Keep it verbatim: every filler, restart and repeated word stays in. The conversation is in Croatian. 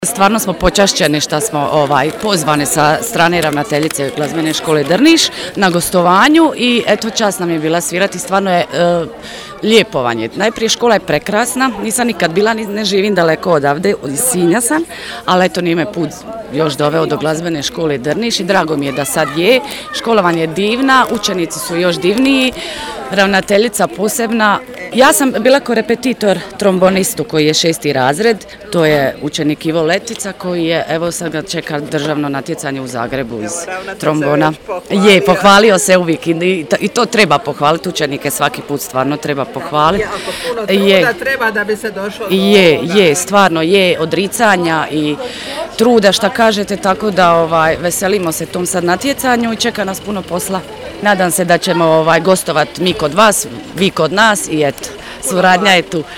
Stvarno smo počašćeni što smo ovaj, pozvani sa strane ravnateljice glazbene škole Drniš na gostovanju i eto čast nam je bila svirati, stvarno je e, lijepovanje. Najprije škola je prekrasna, nisam nikad bila, ne živim daleko odavde, iz Sinja sam, ali eto nije me put još doveo do glazbene škole Drniš i drago mi je da sad je. Školovanje je divna, učenici su još divniji, ravnateljica posebna. Ja sam bila korepetitor trombonistu koji je šesti razred, to je učenik Ivo Letica koji je, evo sad ga čeka državno natjecanje u Zagrebu iz trombona. Je, pohvalio se uvijek i, i to treba pohvaliti, učenike svaki put stvarno treba pohvaliti. Je, treba da bi se došlo do je, je, stvarno je, odricanja i truda šta kažete, tako da ovaj, veselimo se tom sad natjecanju i čeka nas puno posla. Nadam se da ćemo ovaj, gostovati mi kod vas, vi kod nas i eto, suradnja je tu.